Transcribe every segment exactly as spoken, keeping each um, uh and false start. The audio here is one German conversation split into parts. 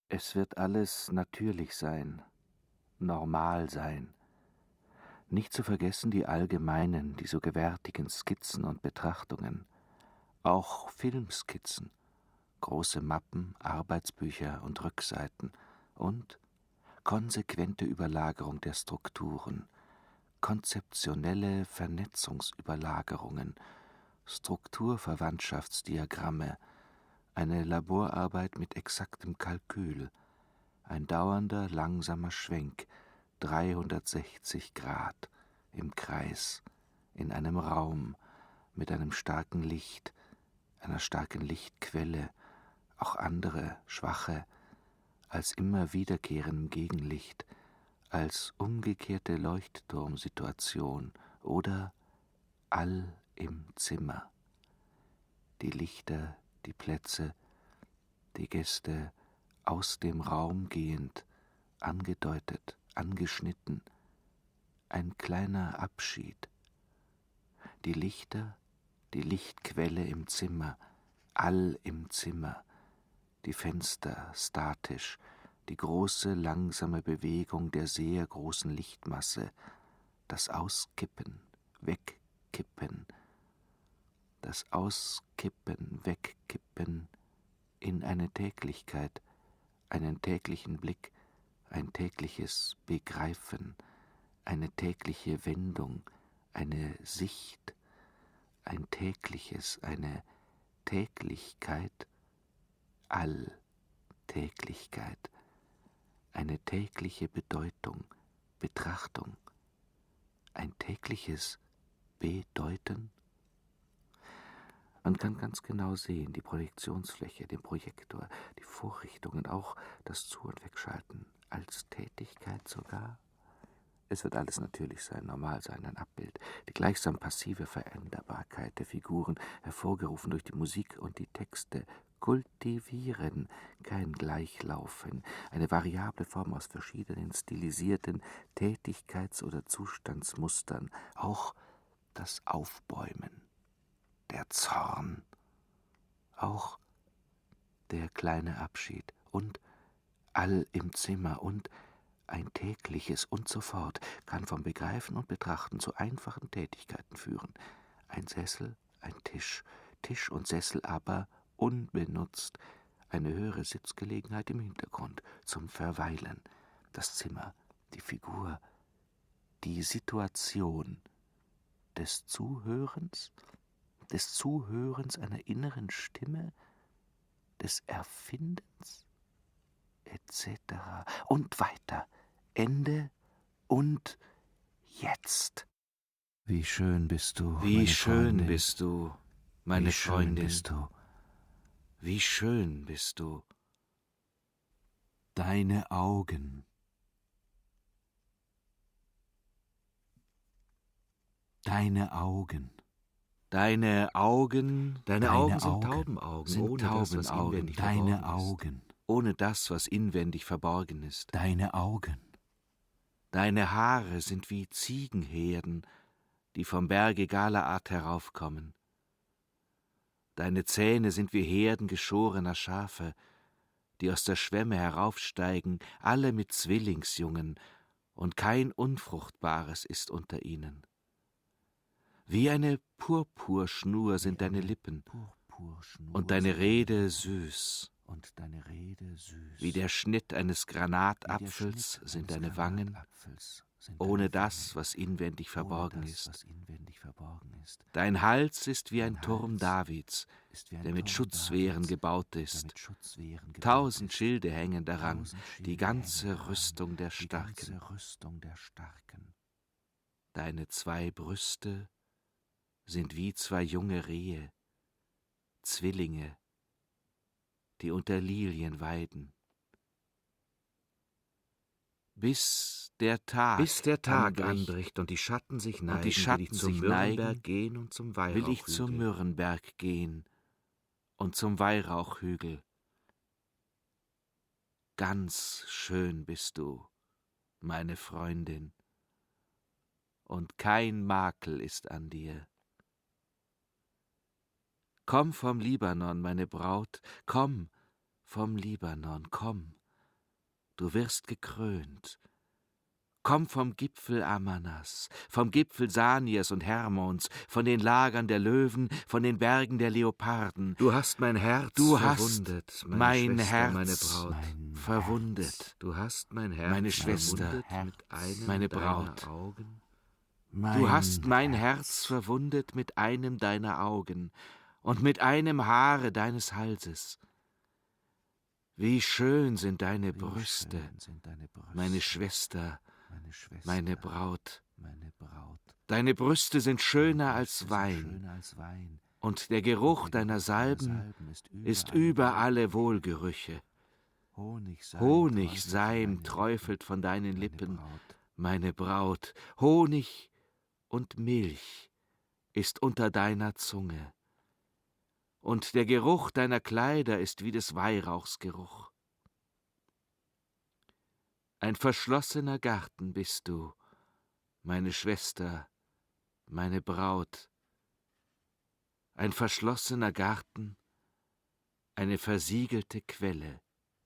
Es wird alles natürlich sein, normal sein. Nicht zu vergessen die allgemeinen, die so gewärtigen Skizzen und Betrachtungen, auch Filmskizzen, große Mappen, Arbeitsbücher und Rückseiten und konsequente Überlagerung der Strukturen, konzeptionelle Vernetzungsüberlagerungen, Strukturverwandtschaftsdiagramme, eine Laborarbeit mit exaktem Kalkül, ein dauernder, langsamer Schwenk, dreihundertsechzig Grad, im Kreis, in einem Raum, mit einem starken Licht, einer starken Lichtquelle, auch andere, schwache, als immer wiederkehrendem Gegenlicht, als umgekehrte Leuchtturmsituation oder all im Zimmer. Die Lichter, die Plätze, die Gäste aus dem Raum gehend, angedeutet, angeschnitten, ein kleiner Abschied. Die Lichter, die Lichtquelle im Zimmer, all im Zimmer, die Fenster statisch, die große langsame Bewegung der sehr großen Lichtmasse, das Auskippen, Wegkippen, das Auskippen, Wegkippen in eine Täglichkeit, einen täglichen Blick, ein tägliches Begreifen, eine tägliche Wendung, eine Sicht, ein tägliches, eine Täglichkeit, Alltäglichkeit, eine tägliche Bedeutung, Betrachtung, ein tägliches Bedeuten. Man kann ganz genau sehen, die Projektionsfläche, den Projektor, die Vorrichtungen, auch das Zu- und Wegschalten, als Tätigkeit sogar. Es wird alles natürlich sein, normal sein, ein Abbild, die gleichsam passive Veränderbarkeit der Figuren, hervorgerufen durch die Musik und die Texte, kultivieren, kein Gleichlaufen, eine variable Form aus verschiedenen stilisierten Tätigkeits- oder Zustandsmustern, auch das Aufbäumen, der Zorn, auch der kleine Abschied und all im Zimmer und ein tägliches und so fort kann vom Begreifen und Betrachten zu einfachen Tätigkeiten führen. Ein Sessel, ein Tisch, Tisch und Sessel aber unbenutzt, eine höhere Sitzgelegenheit im Hintergrund zum Verweilen, das Zimmer, die Figur, die Situation des Zuhörens, des Zuhörens einer inneren Stimme, des Erfindens, et cetera und weiter, Ende und jetzt. Wie schön bist du, Wie meine schön Freundin. bist du, meine Wie schön Freundin. bist du. Wie schön bist du. Deine Augen. Deine Augen. Deine Augen, deine Deine Augen sind Augen Taubenaugen, sind ohne das, was Taubenaugen. inwendig Deine verborgen Augen. ist. Ohne das, was inwendig verborgen ist. Deine Augen. Deine Haare sind wie Ziegenherden, die vom Berge Galaad heraufkommen. Deine Zähne sind wie Herden geschorener Schafe, die aus der Schwemme heraufsteigen, alle mit Zwillingsjungen, und kein Unfruchtbares ist unter ihnen. Wie eine Purpurschnur sind deine Lippen, und deine Rede süß. Und deine Rede süß. Wie der Schnitt eines Granatapfels sind deine Wangen, ohne das, was inwendig verborgen ist. Dein Hals ist wie ein Turm Davids, der mit Schutzwehren gebaut ist. Tausend Schilde hängen daran, die ganze Rüstung der Starken. Deine zwei Brüste sind wie zwei junge Rehe, Zwillinge, die unter Lilien weiden. Bis der Tag, Bis der Tag anbricht, anbricht und die Schatten sich neigen, und die Schatten will ich zum sich Mürrenberg neigen, gehen und zum will ich zum Weihrauchhügel. Mürrenberg gehen und zum Weihrauchhügel. Ganz schön bist du, meine Freundin, und kein Makel ist an dir. Komm vom Libanon, meine Braut, komm vom Libanon, komm, du wirst gekrönt. Komm vom Gipfel Amanas, vom Gipfel Sanias und Hermons, von den Lagern der Löwen, von den Bergen der Leoparden. Du hast mein Herz du verwundet, hast meine mein Schwester, Herz meine Braut. mein verwundet. Herz. Du hast mein Herz meine Schwester, mit einem meine deiner Braut. Augen. Mein du hast mein Herz. Herz verwundet mit einem deiner Augen und mit einem Haare deines Halses. Wie schön sind deine, Wie Brüste, schön sind deine Brüste, meine Schwester, meine, Schwester, meine Braut. meine Braut. Deine Brüste sind schöner, Brüste als, Wein, sind schöner als Wein, und der Geruch und der deiner Geruch Salben, Salben ist über, ist über alle Wohlgerüche. Honigseim, Honigseim träufelt von deinen Lippen, meine Braut. Honig und Milch ist unter deiner Zunge. Und der Geruch deiner Kleider ist wie des Weihrauchs Geruch. Ein verschlossener Garten bist du, meine Schwester, meine Braut. Ein verschlossener Garten, eine versiegelte Quelle.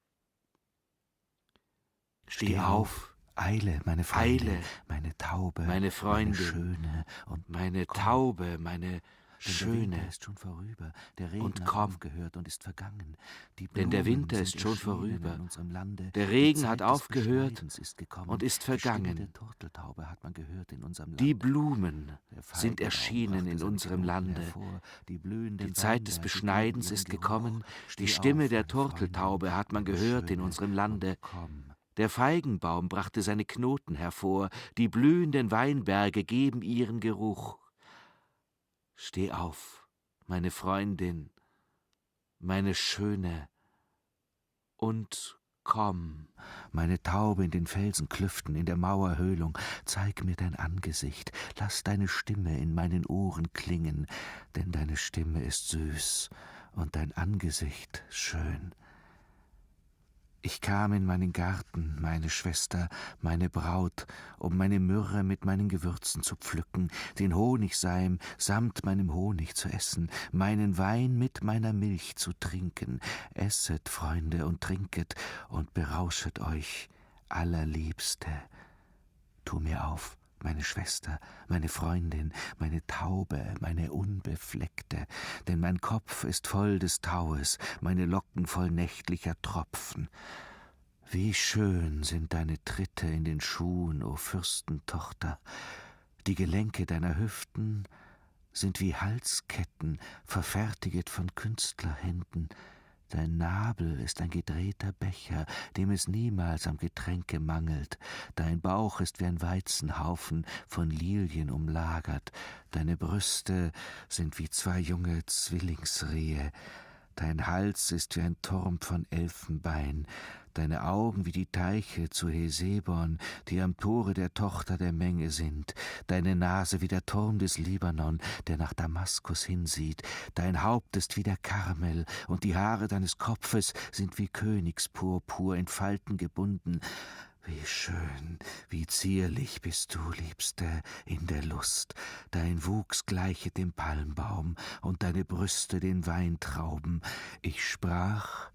Steh auf, eile, meine Freundin, eile, meine Taube, meine Freundin, meine Schöne, und meine komm. Taube, meine Denn Schöne. der Winter ist schon vorüber, der Regen und hat komm. aufgehört und ist vergangen. Die Denn der Blumen Winter ist sind schon erschienen vorüber, in unserem Lande. der Regen Die Zeit hat des aufgehört Beschneidens ist gekommen. und ist Die Stimme vergangen. der Turteltaube hat man gehört in unserem Land. Die Blumen Der sind Feigenbaum erschienen brachte in seine unserem Knoten Lande. hervor. Die blühenden Die Zeit des Weinberge Beschneidens geben ist ihren gekommen. Geruch. Die Steh Stimme auf, der meine Turteltaube Freundin, hat man meine gehört in Schöne, unserem Lande. und komm. Der Feigenbaum brachte seine Knoten hervor. Die blühenden Weinberge geben ihren Geruch. Steh auf, meine Freundin, meine Schöne, und komm. Meine Taube in den Felsenklüften, in der Mauerhöhlung, zeig mir dein Angesicht, lass deine Stimme in meinen Ohren klingen, denn deine Stimme ist süß und dein Angesicht schön. Ich kam in meinen Garten, meine Schwester, meine Braut, um meine Myrrhe mit meinen Gewürzen zu pflücken, den Honigseim samt meinem Honig zu essen, meinen Wein mit meiner Milch zu trinken. Esset, Freunde, und trinket und berauschet euch, Allerliebste. Tu mir auf, meine Schwester, meine Freundin, meine Taube, meine Unbefleckte, denn mein Kopf ist voll des Taues, meine Locken voll nächtlicher Tropfen. Wie schön sind deine Tritte in den Schuhen, o Fürstentochter! Die Gelenke deiner Hüften sind wie Halsketten, verfertiget von Künstlerhänden. Dein Nabel ist ein gedrehter Becher, dem es niemals am Getränke mangelt. Dein Bauch ist wie ein Weizenhaufen, von Lilien umlagert. Deine Brüste sind wie zwei junge Zwillingsrehe. Dein Hals ist wie ein Turm von Elfenbein, deine Augen wie die Teiche zu Hesebon, die am Tore der Tochter der Menge sind, deine Nase wie der Turm des Libanon, der nach Damaskus hinsieht, dein Haupt ist wie der Karmel, und die Haare deines Kopfes sind wie Königspurpur in Falten gebunden. Wie schön, wie zierlich bist du, Liebste, in der Lust. Dein Wuchs gleichet dem Palmbaum und deine Brüste den Weintrauben. Ich sprach,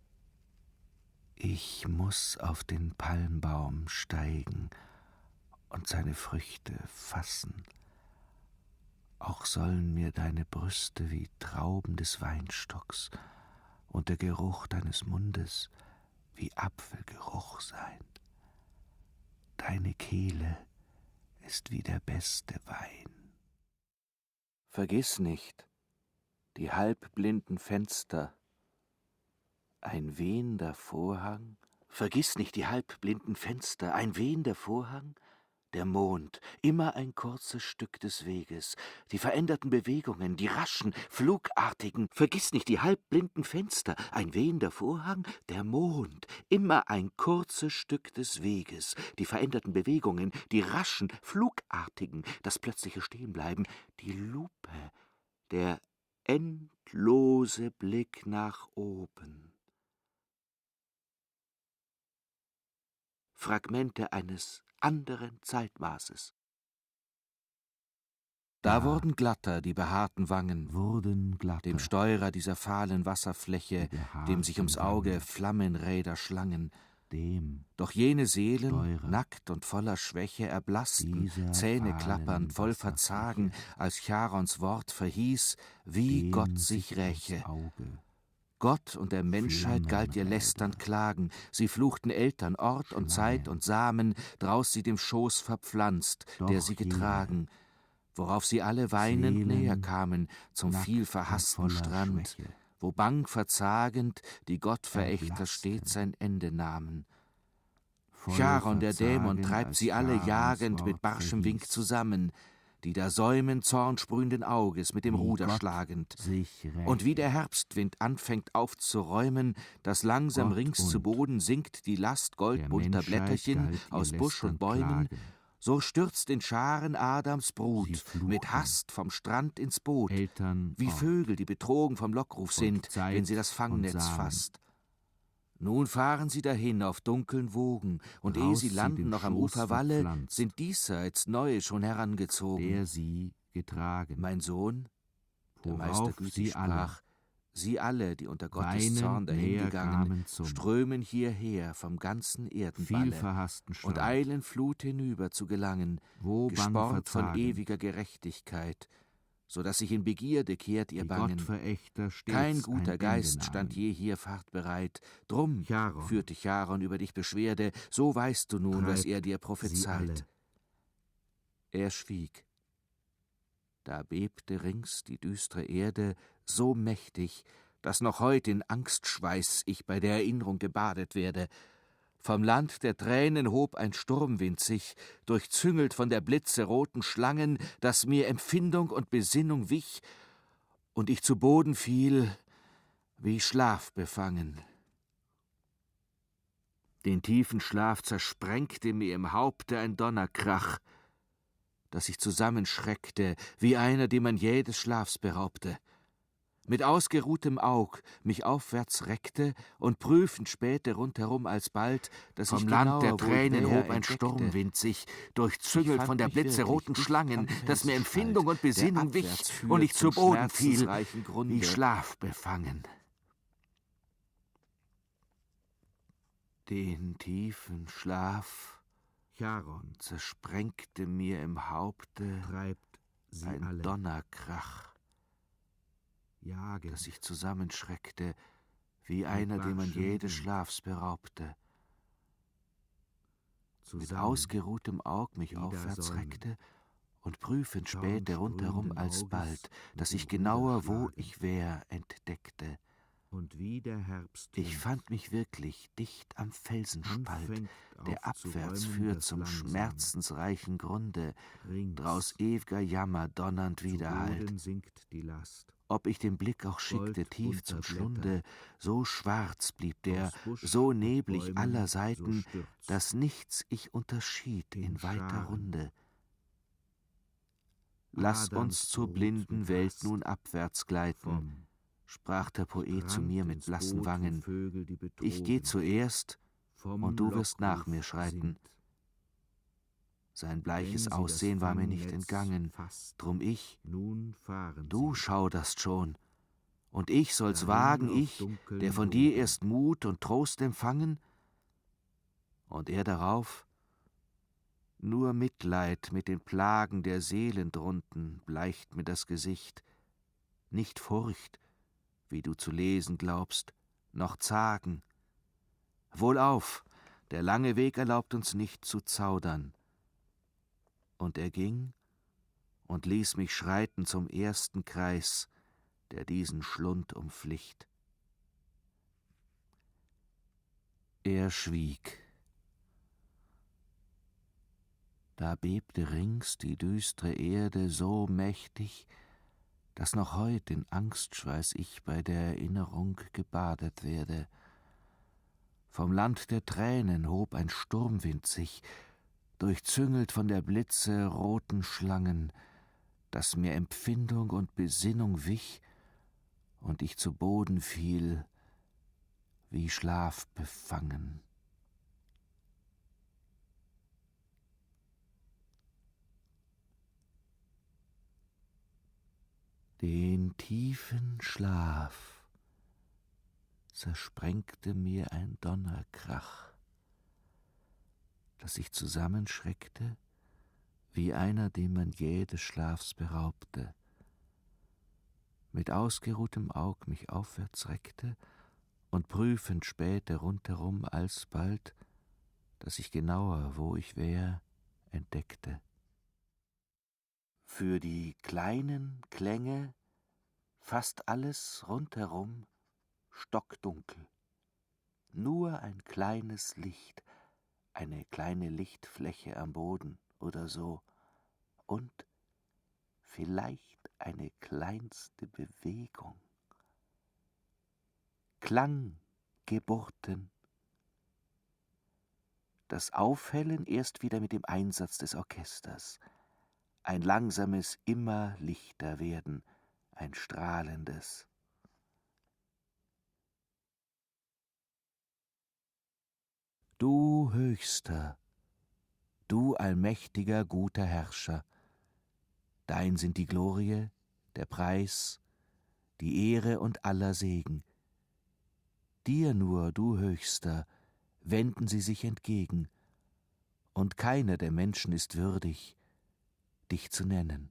ich muß auf den Palmbaum steigen und seine Früchte fassen. Auch sollen mir deine Brüste wie Trauben des Weinstocks und der Geruch deines Mundes wie Apfelgeruch sein. Deine Kehle ist wie der beste Wein. Vergiss nicht, die halbblinden Fenster, ein wehender Vorhang. Vergiss nicht die halbblinden Fenster, ein wehender Vorhang, der Mond, immer ein kurzes Stück des Weges, die veränderten Bewegungen, die raschen, flugartigen. Vergiss nicht die halbblinden Fenster, ein wehender Vorhang, der Mond, immer ein kurzes Stück des Weges, die veränderten Bewegungen, die raschen, flugartigen, das plötzliche Stehenbleiben, die Lupe, der endlose Blick nach oben. Fragmente eines anderen Zeitmaßes. Da Ja. wurden glatter die behaarten Wangen, Wurden glatter, dem Steurer dieser fahlen Wasserfläche, die behaarten dem sich ums Auge Wangen. Flammenräder schlangen, dem Doch jene Seelen, Steurer nackt und voller Schwäche, erblassten, dieser Zähne fahlen klappernd, voll Verzagen, Wasserfläche, als Charons Wort verhieß, wie dem Gott sich sich räche. ins Auge Gott und der Menschheit galt ihr Flammenräder, lästernd Klagen, sie fluchten Eltern, Ort und Zeit Schlangen. und Samen, draus sie dem Schoß verpflanzt, der Doch sie jene getragen, worauf sie alle weinend Seelen, näher kamen zum nackt viel und verhassten voller Strand, Schwäche, wo bang verzagend die Gottverächter erblassten. stets ein Ende nahmen. voll Charon, der Dämon, verzagend, treibt als sie alle Charons jagend mit Wort barschem Wink verhieß, zusammen, die da säumen zornsprühenden Auges mit dem wie Ruder Gott schlagend. sich räche. Und wie der Herbstwind anfängt aufzuräumen, dass langsam Gott rings zu und Boden sinkt die Last der goldbunter Menschheit Blätterchen galt ihr aus Busch und lästernd Bäumen, Klagen. so stürzt in Scharen Adams Sie Brut fluchten. mit Hast vom Strand ins Boot, Eltern, wie Ort Vögel, die betrogen vom Lockruf und sind, Zeit wenn sie das und Fangnetz Samen. fasst. Nun fahren sie dahin auf dunkeln Wogen, und ehe Draus sie sie landen dem noch am Schoß Uferwalle, verpflanzt, sind diesseits neue schon herangezogen. der sie getragen, Mein Sohn, der Meister worauf gütig sie alle, sprach, sie alle, die unter Gottes weinend Zorn näher dahingegangen, kamen zum strömen hierher vom ganzen Erdenballe vielverhassten Strand, und eilen Flut hinüber zu gelangen, wo bang gespornt von verzagend, ewiger Gerechtigkeit, so dass sich in Begierde kehrt ihr die Bangen. Gottverächter stets Kein guter ein Geist Ende stand nahmen. je hier fahrtbereit, drum Charon führte Charon über dich Beschwerde, so weißt du nun, was treibt er dir sie prophezeit. alle. Er schwieg. Da bebte rings die düstre Erde so mächtig, dass noch heut in Angstschweiß ich bei der Erinnerung gebadet werde. Vom Land der Tränen hob ein Sturmwind sich, durchzüngelt von der Blitze roten Schlangen, dass mir Empfindung und Besinnung wich, und ich zu Boden fiel, wie Schlaf befangen. Den tiefen Schlaf zersprengte mir im Haupte ein Donnerkrach, dass ich zusammenschreckte, wie einer, dem man jäh des Schlafs beraubte. Mit ausgeruhtem Aug mich aufwärts reckte und prüfend spähte rundherum alsbald, dass Vom ich Land der genauer, wo ich Tränen näher hob ein entdeckte. Sturmwind sich, Ich durchzüngelt fand von der mich Blitze wirklich roten dicht Schlangen, am dass mir Felsenspalt, Empfindung und der Besinnung wich abwärts führt und ich zu zum Boden fiel, schmerzensreichen Grunde. wie Schlaf befangen. Den tiefen Schlaf Charon zersprengte mir im Haupte treibt sie ein alle, Donnerkrach, jagen, dass ich zusammenschreckte, wie Mit einer, dem man barschem je des Wind. Schlafs beraubte. Mit zusammen, ausgeruhtem Aug mich wieder aufwärts säumen. reckte und prüfend Schauen spähte rundherum strömenden alsbald, Auges dass mit ich dem genauer, wo Ruder ich wär, entdeckte. Und wie der Herbstwind Ich fand mich wirklich dicht am Felsenspalt, anfängt der abwärts aufzuräumen, führt das zum langsam schmerzensreichen Grunde, rings draus ew'ger Jammer donnernd zu widerhallt. Boden sinkt die Last. Ob ich den Blick auch schickte tief Goldbunter zum Blätter, Schlunde, so schwarz blieb der, aus Busch so und neblig Bäumen, aller so Seiten, stürzt dass nichts ich unterschied in in weiter Scharen. Runde. Lass Adams uns zur Brut blinden mit Welt Hast nun abwärts gleiten, vom sprach der Poet zu Strand mir mit ins blassen Boot, wo Wangen. Vögel, die Ich geh betrogen zuerst, vom und du wirst nach Lockruf mir schreiten. sind. Sein Wenn bleiches sie das Aussehen war mir nicht Fangnetz entgangen, fasst, drum ich, nun fahren du sie schauderst schon, und ich soll's dahin wagen, auf ich, dunkeln der von dir Boden. erst Mut und Trost empfangen? Und er darauf, nur Mitleid mit den Plagen der Seelen drunten bleicht mir das Gesicht, nicht Furcht, wie du zu lesen glaubst, noch Zagen. Wohlauf, der lange Weg erlaubt uns nicht zu zaudern. Und er ging und ließ mich schreiten zum ersten Kreis, der diesen Schlund umflicht. Er schwieg. Da bebte rings die düstre Erde so mächtig, dass noch heut in Angstschweiß ich bei der Erinnerung gebadet werde. Vom Land der Tränen hob ein Sturmwind sich, durchzüngelt von der Blitze roten Schlangen, dass mir Empfindung und Besinnung wich und ich zu Boden fiel, wie Schlaf befangen. Den tiefen Schlaf zersprengte mir ein Donnerkrach, das sich zusammenschreckte, wie einer, dem man jäh des Schlafs beraubte, mit ausgeruhtem Aug mich aufwärts reckte und prüfend spähte rundherum alsbald, dass ich genauer, wo ich wär, entdeckte. Für die kleinen Klänge fast alles rundherum stockdunkel, nur ein kleines Licht, eine kleine Lichtfläche am Boden oder so, und vielleicht eine kleinste Bewegung. Klanggeburten. Das Aufhellen erst wieder mit dem Einsatz des Orchesters. Ein langsames immer lichter werden, ein strahlendes. Du Höchster, du allmächtiger, guter Herrscher, dein sind die Glorie, der Preis, die Ehre und aller Segen. Dir nur, du Höchster, wenden sie sich entgegen, und keiner der Menschen ist würdig, dich zu nennen.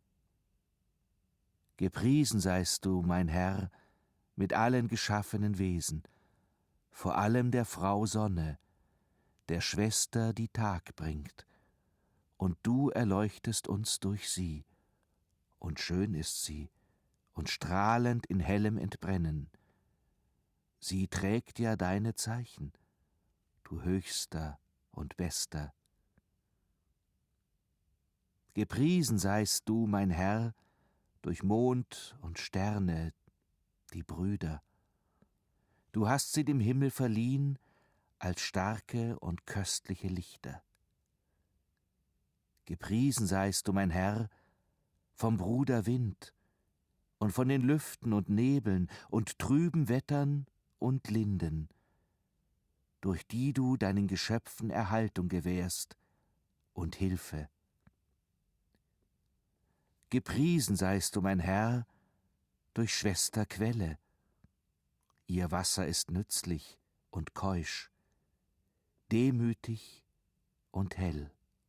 Gepriesen seist du, mein Herr, mit allen geschaffenen Wesen, vor allem der Frau Sonne, der Schwester, die Tag bringt, und du erleuchtest uns durch sie, und schön ist sie, und strahlend in hellem Entbrennen. Sie trägt ja deine Zeichen, du Höchster und Bester. Gepriesen seist du, mein Herr, durch Mond und Sterne, die Brüder. Du hast sie dem Himmel verliehen als starke und köstliche Lichter. Gepriesen seist du, mein Herr, vom Bruder Wind und von den Lüften und Nebeln und trüben Wettern und Linden, durch die du deinen Geschöpfen Erhaltung gewährst und Hilfe. Gepriesen seist du, mein Herr, durch Schwester Quelle. Ihr Wasser ist nützlich und keusch, demütig und hell.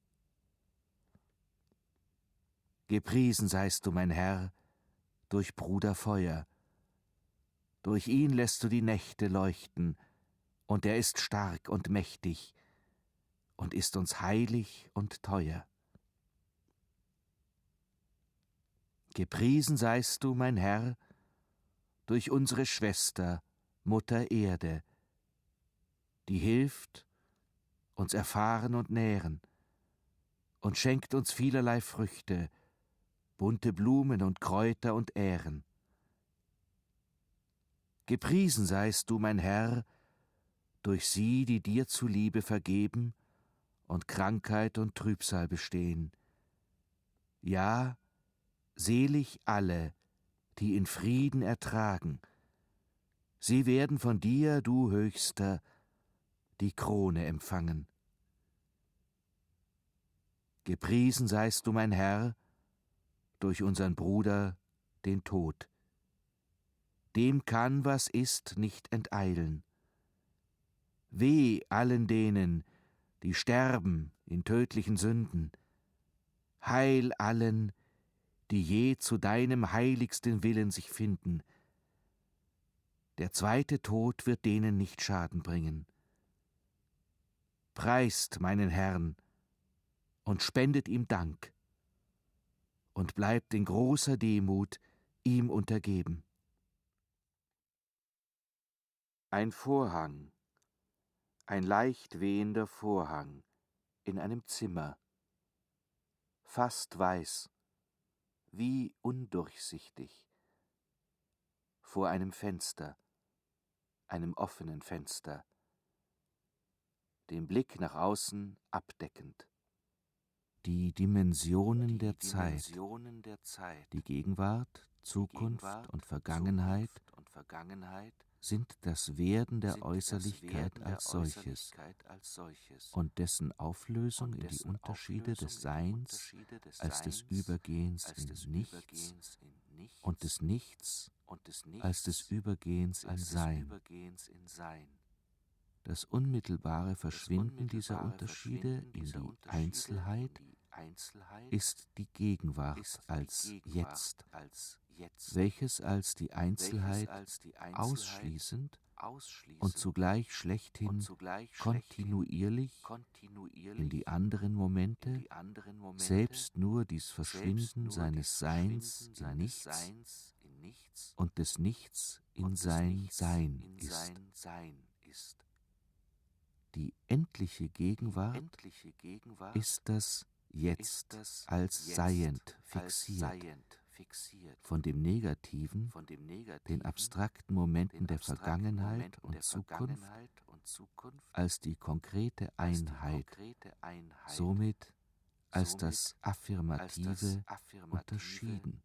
Gepriesen seist du, mein Herr, durch Bruder Feuer. Durch ihn lässt du die Nächte leuchten, und er ist stark und mächtig und ist uns heilig und teuer. Gepriesen seist du, mein Herr, durch unsere Schwester, Mutter Erde, die hilft, uns erfahren und nähren und schenkt uns vielerlei Früchte, bunte Blumen und Kräuter und Ähren. Gepriesen seist du, mein Herr, durch sie, die dir zuliebe vergeben und Krankheit und Trübsal bestehen. Ja, selig alle, die in Frieden ertragen. Sie werden von dir, du Höchster, die Krone empfangen. Gepriesen seist du, mein Herr, durch unseren Bruder, den Tod. Dem kann, was ist, nicht enteilen. Weh allen denen, die sterben in tödlichen Sünden. Heil allen, die je zu deinem heiligsten Willen sich finden. Der zweite Tod wird denen nicht Schaden bringen. Preist meinen Herrn und spendet ihm Dank und bleibt in großer Demut ihm untergeben. Ein Vorhang, ein leicht wehender Vorhang in einem Zimmer, fast weiß, wie undurchsichtig, vor einem Fenster, einem offenen Fenster, den Blick nach außen abdeckend. Die Dimensionen der Zeit, die Gegenwart, Zukunft und Vergangenheit sind das Werden der Äußerlichkeit als solches und dessen Auflösung in die Unterschiede des Seins als des Übergehens in Nichts und des Nichts als des Übergehens in Sein. Das unmittelbare Verschwinden dieser Unterschiede in die Einzelheit ist die Gegenwart als Jetzt, welches als die Einzelheit ausschließend und zugleich schlechthin kontinuierlich in die anderen Momente selbst nur dies Verschwinden seines Seins in Nichts und des Nichts in sein Sein ist. Die endliche Gegenwart ist das Jetzt als seiend fixiert, von dem Negativen, den abstrakten Momenten der Vergangenheit und Zukunft als die konkrete Einheit, somit als das Affirmative unterschieden.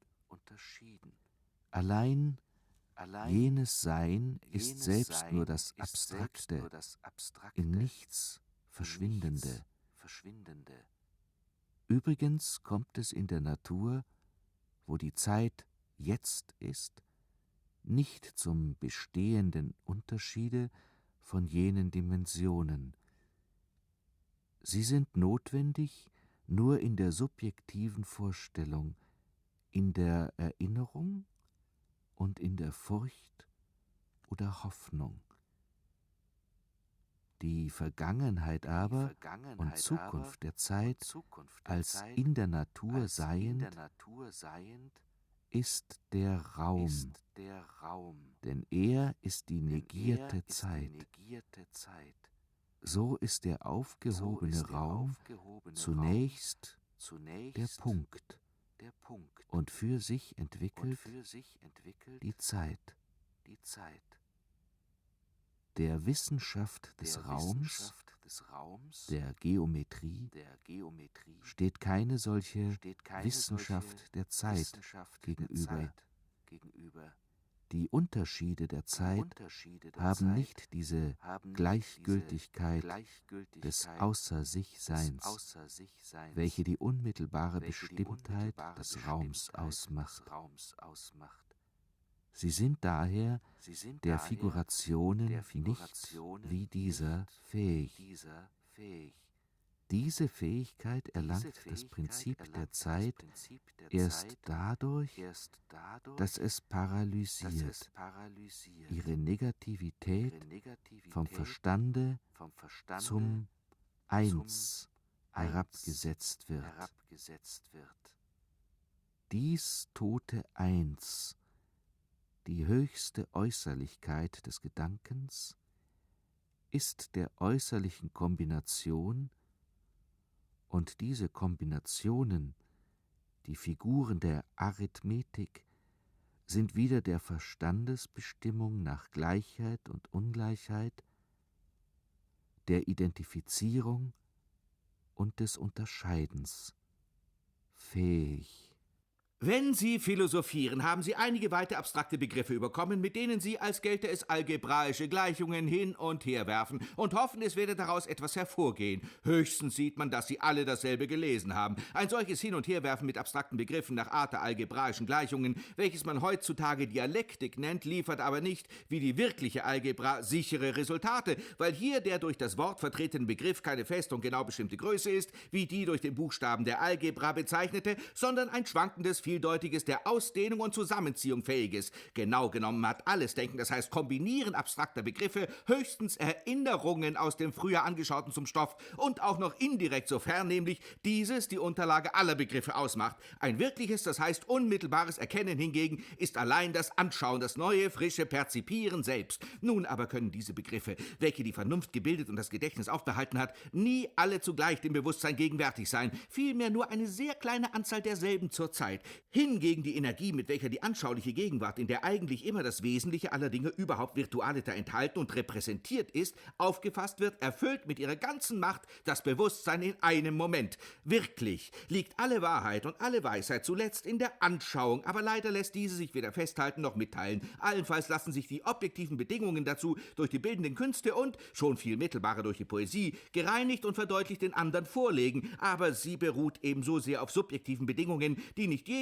Allein jenes Sein ist selbst nur das Abstrakte, im Nichts Verschwindende. Übrigens kommt es in der Natur, wo die Zeit jetzt ist, nicht zum bestehenden Unterschiede von jenen Dimensionen. Sie sind notwendig nur in der subjektiven Vorstellung, in der Erinnerung und in der Furcht oder Hoffnung. Die Vergangenheit aber und Zukunft der Zeit als in der Natur seiend ist der Raum, denn er ist die negierte Zeit. So ist der aufgehobene Raum zunächst der Punkt und für sich entwickelt die Zeit. Der Wissenschaft des Raums, der Geometrie, steht keine solche Wissenschaft der Zeit gegenüber. Die Unterschiede der Zeit haben nicht diese Gleichgültigkeit des Außer-sich-Seins, welche die unmittelbare Bestimmtheit des Raums ausmacht. Sie sind daher der Figurationen nicht wie dieser fähig. Diese Fähigkeit erlangt das Prinzip der Zeit erst dadurch, dass es paralysiert, ihre Negativität vom Verstande zum Eins herabgesetzt wird. Dies tote Eins, die höchste Äußerlichkeit des Gedankens, ist der äußerlichen Kombination, und diese Kombinationen, die Figuren der Arithmetik, sind wieder der Verstandesbestimmung nach Gleichheit und Ungleichheit, der Identifizierung und des Unterscheidens fähig. Wenn Sie philosophieren, haben Sie einige weite abstrakte Begriffe überkommen, mit denen Sie, als gelte es algebraische Gleichungen, hin und her werfen und hoffen, es werde daraus etwas hervorgehen. Höchstens sieht man, dass Sie alle dasselbe gelesen haben. Ein solches Hin- und Herwerfen mit abstrakten Begriffen nach Art der algebraischen Gleichungen, welches man heutzutage Dialektik nennt, liefert aber nicht, wie die wirkliche Algebra, sichere Resultate, weil hier der durch das Wort vertretene Begriff keine fest und genau bestimmte Größe ist, wie die durch den Buchstaben der Algebra bezeichnete, sondern ein schwankendes, Vieldeutiges, der Ausdehnung und Zusammenziehung fähiges. Genau genommen hat alles Denken, das heißt Kombinieren abstrakter Begriffe, höchstens Erinnerungen aus dem früher angeschauten zum Stoff und auch noch indirekt, sofern nämlich dieses die Unterlage aller Begriffe ausmacht. Ein wirkliches, das heißt unmittelbares Erkennen hingegen ist allein das Anschauen, das neue, frische Perzipieren selbst. Nun aber können diese Begriffe, welche die Vernunft gebildet und das Gedächtnis aufbehalten hat, nie alle zugleich dem Bewusstsein gegenwärtig sein, vielmehr nur eine sehr kleine Anzahl derselben zur Zeit. Hingegen die Energie, mit welcher die anschauliche Gegenwart, in der eigentlich immer das Wesentliche aller Dinge überhaupt virtualiter enthalten und repräsentiert ist, aufgefasst wird, erfüllt mit ihrer ganzen Macht das Bewusstsein in einem Moment. Wirklich liegt alle Wahrheit und alle Weisheit zuletzt in der Anschauung, aber leider lässt diese sich weder festhalten noch mitteilen. Allenfalls lassen sich die objektiven Bedingungen dazu durch die bildenden Künste und, schon viel mittelbarer durch die Poesie, gereinigt und verdeutlicht den anderen vorlegen, aber sie beruht ebenso sehr auf subjektiven Bedingungen, die nicht jede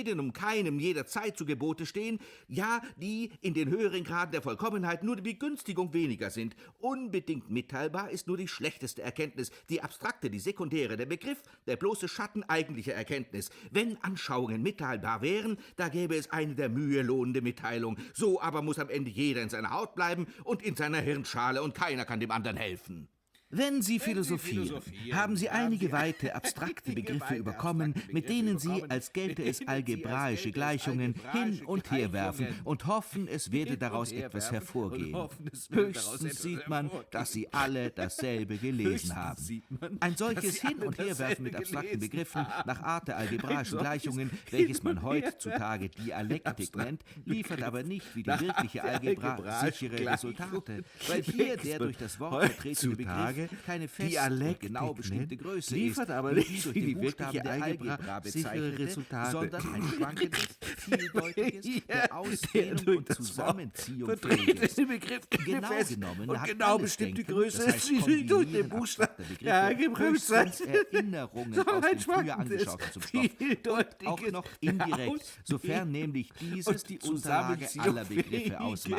jedem und keinem jederzeit zu Gebote stehen, ja, die in den höheren Graden der Vollkommenheit nur die Begünstigung weniger sind. Unbedingt mitteilbar ist nur die schlechteste Erkenntnis, die abstrakte, die sekundäre, der Begriff, der bloße Schatten eigentlicher Erkenntnis. Wenn Anschauungen mitteilbar wären, da gäbe es eine der mühelohnende Mitteilung. So aber muss am Ende jeder in seiner Haut bleiben und in seiner Hirnschale, und keiner kann dem anderen helfen. Wenn Sie philosophieren, haben Sie einige weite, abstrakte Begriffe überkommen, mit denen Sie, als gelte es algebraische Gleichungen, hin und her werfen und hoffen, es werde daraus etwas hervorgehen. Höchstens sieht man, dass Sie alle dasselbe gelesen haben. Ein solches Hin- und Herwerfen mit abstrakten Begriffen nach Art der algebraischen Gleichungen, welches man heutzutage Dialektik nennt, liefert aber nicht wie die wirkliche Algebra sichere Resultate, weil hier der durch das Wort vertretene Begriff keine feste und genau bestimmte Größe liefert ist, aber wie nicht durch wie die die Buchstaben wirkliche der Algebra Algebra sichere bezeichnete, Resultate. sondern ein schwankendes, vieldeutiges, Ja, der der Ausdehnung durch und das Zusammenziehung vertretene fähig ist. Begriff Genau fest genommen und hat genau alles bestimmte Denken, Größe das ist, heißt wie durch den Kombinieren Buchstaben abstrakter Begriffe, der Algebra höchstens bezeichnet. Erinnerungen Sondern aus ein dem früher schwankendes, angeschauten zum Stoff. Und auch noch indirekt, sofern nämlich dieses die Unterlage aller Begriffe ausmacht.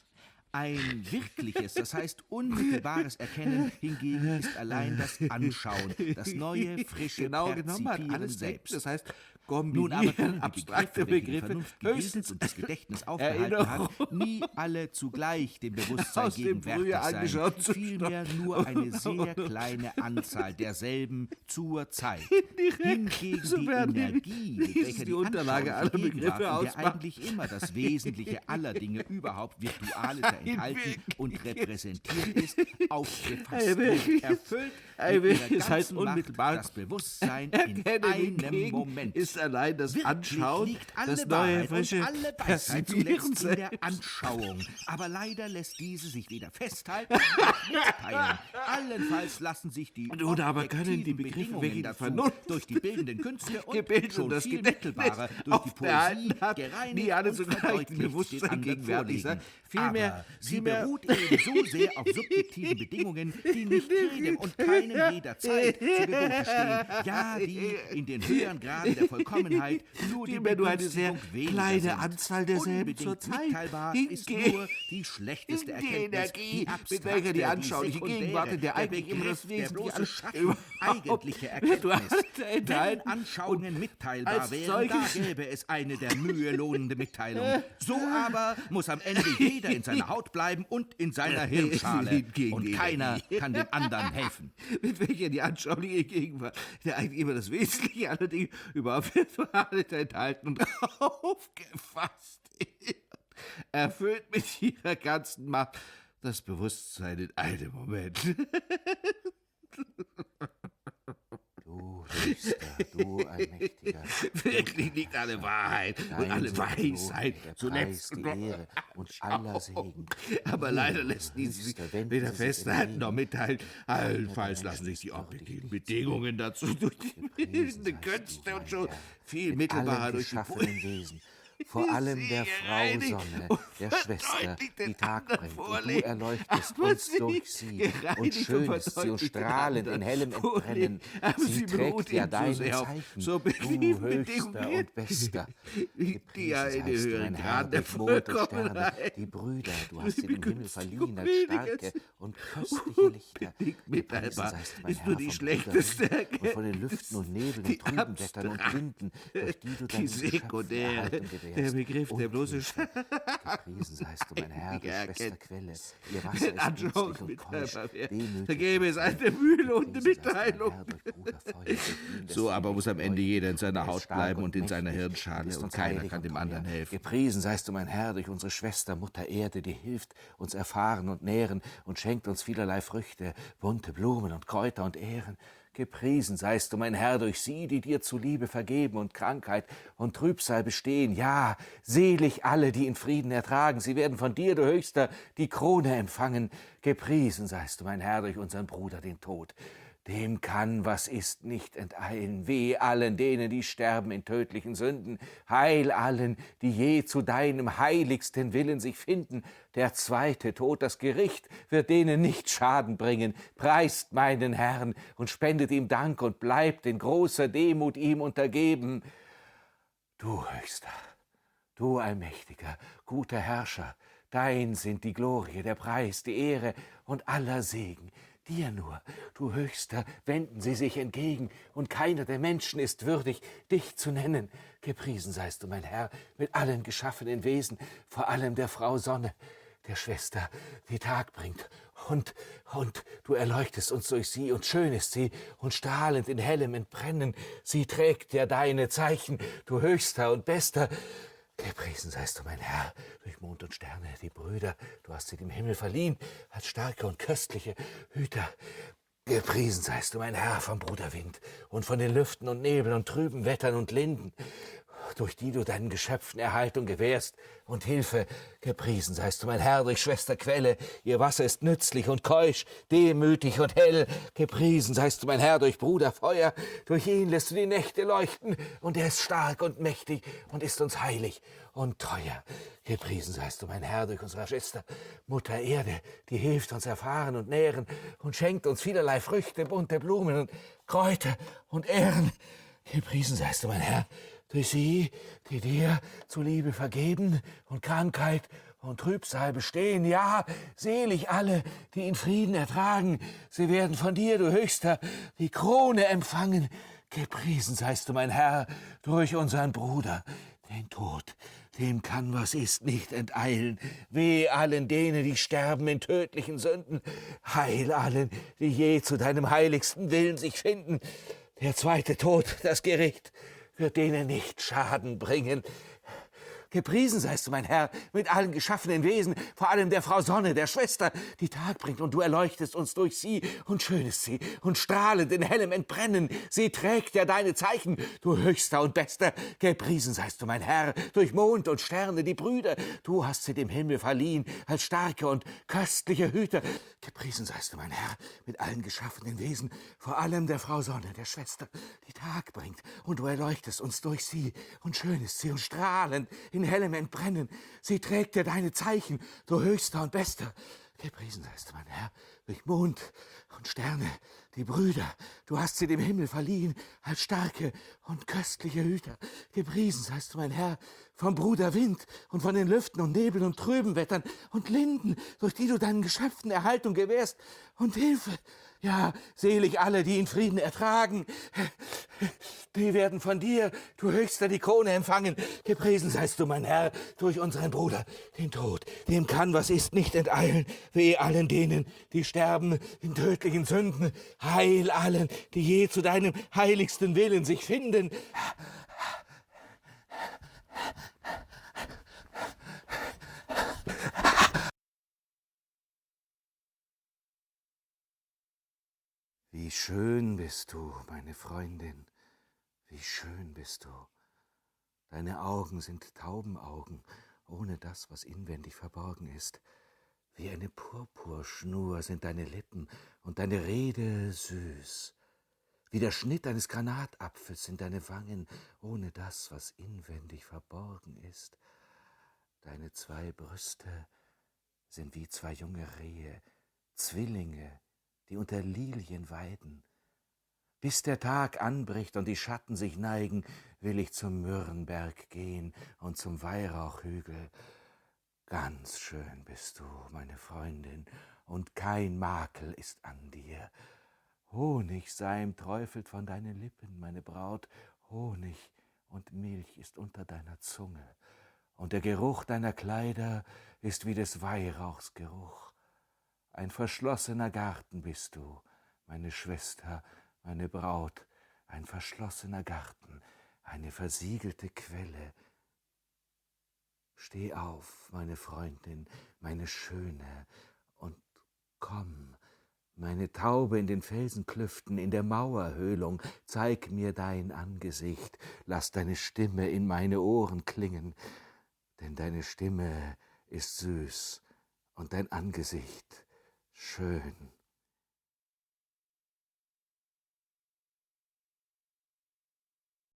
Ein wirkliches, das heißt unmittelbares Erkennen hingegen ist allein das Anschauen, das neue, frische Genau genommen hat Perzipieren alles selbst. selbst. Das heißt, Nun aber können die abstrakte Begriffe, welche die Begriffe Vernunft gebildet höchstens und das Gedächtnis aufgehalten hat, nie alle zugleich dem Bewusstsein aus dem gegenwärtig früher sein, angeschauten vielmehr nur eine sehr kleine Anzahl derselben zur Zeit. Hingegen die Sofern die- Energie, mit dies welcher die Unterlage aller anschauliche Begriffe Gegenwart, in der ausmacht. eigentlich immer das Wesentliche aller Dinge überhaupt virtualiter enthalten und repräsentiert ist, aufgefasst Ey, wirklich? und erfüllt Ey, mit wirklich, ihrer das heißt ganzen Macht unmittelbar das Bewusstsein in Erkennen einem hingegen Moment. ist allein das Wirklich Anschauen, liegt alle das neue, Wahrheit frische und alle Weisheit Perzipieren zuletzt in der selbst. Anschauung. Aber leider lässt diese sich weder festhalten noch mitteilen. Allenfalls lassen sich die Nun aber können die objektiven Begriffe, Bedingungen welche die dazu Vernunft durch die bildenden Künste und gebildet schon und das viel Gedächtnis mittelbarer durch die Poesie aufbehalten hat, gereinigt nie alle und zugleich verdeutlicht dem den Bewusstsein anderen gegenwärtig sein. vorlegen. Vielmehr- Aber sie vielmehr- beruht eben so sehr auf subjektiven Bedingungen, die nicht jedem und keinem jederzeit zu Gebote stehen. Ja, die in den höheren Graden der Vollkommenheit nur die Vielmehr nur eine sehr Begünstigung weniger kleine sind. Anzahl derselben Unbedingt zur Zeit. mitteilbar ist Hingegen- nur die schlechteste Die Erkenntnis, Energie, die mit abstrakte, welcher die die anschauliche sekundäre, Gegenwart, in der der eigentlich immer das Begriff, der Wesentliche bloße alles Schatten, überhaupt eigentliche Erkenntnis. enthalten Wenn Anschauungen mitteilbar als wären, da solches- gäbe es eine der mühelohnende Mitteilung. So aber muss am Ende jeder in seiner Haut bleiben und in seiner Hirnschale. Hingegen Und die keiner Energie. kann dem anderen helfen. mit welcher die anschauliche Gegenwart, der eigentlich immer das Wesentliche aller Dinge überhaupt virtual enthalten und aufgefasst ist, erfüllt mit ihrer ganzen Macht das Bewusstsein in einem Moment. Du Höchster, du Allmächtiger. Wirklich liegt alle Wahrheit und Dein alle sind die Weisheit Lohn, der zuletzt. Preis, die Ehre und aller Segen. Aber Hier, leider lässt diese sich Höchster, wenden weder Sie sich festhalten noch entgegen. mitteilen. Allenfalls der lassen sich die Mensch ist objektiven würdig, Bedingungen dazu durch die Gepriesen bildenden seist du, Künste mein und schon Herr, viel mit mittelbarer allen durch die geschaffenen Wesen. Vor allem der Frau reinig Sonne, und der Schwester, verdeutlicht den die Tag anderen bringt, und du vorlegen. erleuchtest Aber uns sie durch sie, und gereinigt schön und ist sie und verdeutlicht den strahlend in anderen hellem vorlegen. Entbrennen. Aber Sie sie beruht trägt ja eben so deine sehr auf Zeichen, so du bequemen Höchster Bedingungen, und Bester. die ja in den Gepriesen seist du, höheren mein Herr, Graden der durch Mond und Sterne, Vollkommenheit die Brüder, du hast die sie dem Himmel Begünstigung verliehen als weniger starke sind. und köstliche Lichter. Unbedingt Gepriesen mitteilbar seist du, mein ist Herr, nur die vom schlechteste Bruder Wind und von den Erkenntnis, Lüften und Nebeln die und Trübenblättern und abstrakte, Winden, durch die du die deinem Geschöpf sekundäre, Erhaltung der gewährst. Begriff, der Und bloße Höchster, gepriesen seist du, mein Herr, du Eigentliche Schwesterquelle. Ihr Wasser Wenn ist Anschauung günstig und mitteilbar keusch, wäre, demütig da gäbe und es eine sanft. mühelohnende Gepriesen seist du, mein Mitteilung. Herr, durch Bruder Feuer, durch ihn, So dessen aber muss am Ende Leuchten. jeder in seiner Er ist Haut stark bleiben und in seiner mächtig, Hirnschale, ist und uns keiner heilig kann und dem treuer. anderen helfen. Gepriesen seist du, mein Herr, durch unsere Schwester Mutter Erde, die hilft, uns erfahren und nähren und schenkt uns vielerlei Früchte, bunte Blumen und Kräuter und Ähren. Gepriesen seist du, mein Herr, durch sie, die dir zuliebe vergeben und Krankheit und Trübsal bestehen. Ja, selig alle, die in Frieden ertragen. Sie werden von dir, du Höchster, die Krone empfangen. Gepriesen seist du, mein Herr, durch unseren Bruder, den Tod. Dem kann, was ist, nicht enteilen. Weh allen denen, die sterben in tödlichen Sünden. Heil allen, die je zu deinem heiligsten Willen sich finden. Der zweite Tod, das Gericht, wird denen nicht Schaden bringen. Preist meinen Herrn und spendet ihm Dank und bleibt in großer Demut ihm untergeben. Du Höchster, du allmächtiger, guter Herrscher, dein sind die Glorie, der Preis, die Ehre und aller Segen. Dir nur, du Höchster, wenden sie sich entgegen, und keiner der Menschen ist würdig, dich zu nennen. Gepriesen seist du, mein Herr, mit allen geschaffenen Wesen, vor allem der Frau Sonne, der Schwester, die Tag bringt. Und, und du erleuchtest uns durch sie, und schön ist sie, und strahlend in hellem Entbrennen. Sie trägt ja deine Zeichen, du Höchster und Bester. Gepriesen seist du, mein Herr, durch Mond und Sterne, die Brüder, du hast sie dem Himmel verliehen, als starke und köstliche Hüter. Gepriesen seist du, mein Herr, vom Bruderwind und von den Lüften und Nebeln und trüben Wettern und Linden, durch die du deinen Geschöpfen Erhaltung gewährst und Hilfe. Gepriesen seist du, mein Herr, durch Schwester Quelle, ihr Wasser ist nützlich und keusch, demütig und hell. Gepriesen seist du, mein Herr, durch Bruder Feuer, durch ihn lässt du die Nächte leuchten, und er ist stark und mächtig und ist uns heilig und treuer. Gepriesen seist du, mein Herr, durch unsere Schwester Mutter Erde, die hilft uns erfahren und nähren und schenkt uns vielerlei Früchte, bunte Blumen und Kräuter und Ähren. Gepriesen seist du, mein Herr, durch sie, die dir zuliebe vergeben und Krankheit und Trübsal bestehen. Ja, selig alle, die in Frieden ertragen. Sie werden von dir, du Höchster, die Krone empfangen. Gepriesen seist du, mein Herr, durch unseren Bruder, den Tod. Dem kann, was ist, nicht enteilen. Weh allen denen, die sterben in tödlichen Sünden. Heil allen, die je zu deinem heiligsten Willen sich finden. Der zweite Tod, das Gericht, wird denen nicht Schaden bringen. Gepriesen seist du, mein Herr, mit allen geschaffenen Wesen, vor allem der Frau Sonne, der Schwester, die Tag bringt, und du erleuchtest uns durch sie, und schön ist sie, und strahlend in hellem Entbrennen. Sie trägt ja deine Zeichen, du Höchster und Bester. Gepriesen seist du, mein Herr, durch Mond und Sterne, die Brüder. Du hast sie dem Himmel verliehen, als starke und köstliche Hüter. Gepriesen seist du, mein Herr, mit allen geschaffenen Wesen, vor allem der Frau Sonne, der Schwester, die Tag bringt, und du erleuchtest uns durch sie, und schön ist sie, und strahlend in hellem Entbrennen. Sie trägt dir deine Zeichen, du Höchster und Bester. Gepriesen seist du, mein Herr, durch Mond und Sterne, die Brüder. Du hast sie dem Himmel verliehen, als starke und köstliche Hüter. Gepriesen seist du, mein Herr, vom Bruder Wind und von den Lüften und Nebeln und trüben Wettern und Linden, durch die du deinen Geschöpfen Erhaltung gewährst und Hilfe. Ja, selig alle, die in Frieden ertragen. Die werden von dir, du Höchster, die Krone empfangen. Gepriesen seist du, mein Herr, durch unseren Bruder, den Tod. Dem kann, was ist, nicht enteilen. Weh allen denen, die sterben in tödlichen Sünden. Heil allen, die je zu deinem heiligsten Willen sich finden. Wie schön bist du, meine Freundin, wie schön bist du. Deine Augen sind Taubenaugen, ohne das, was inwendig verborgen ist. Wie eine Purpurschnur sind deine Lippen und deine Rede süß. Wie der Schnitt eines Granatapfels sind deine Wangen, ohne das, was inwendig verborgen ist. Deine zwei Brüste sind wie zwei junge Rehe, Zwillinge, die unter Lilien weiden. Bis der Tag anbricht und die Schatten sich neigen, will ich zum Myrrhenberg gehen und zum Weihrauchhügel. Ganz schön bist du, meine Freundin, und kein Makel ist an dir. Honigseim träufelt von deinen Lippen, meine Braut, Honig und Milch ist unter deiner Zunge, und der Geruch deiner Kleider ist wie des Weihrauchs Geruch. Ein verschlossener Garten bist du, meine Schwester, meine Braut, ein verschlossener Garten, eine versiegelte Quelle. Steh auf, meine Freundin, meine Schöne, und komm, meine Taube in den Felsenklüften, in der Mauerhöhlung, zeig mir dein Angesicht, lass deine Stimme in meine Ohren klingen, denn deine Stimme ist süß und dein Angesicht schön.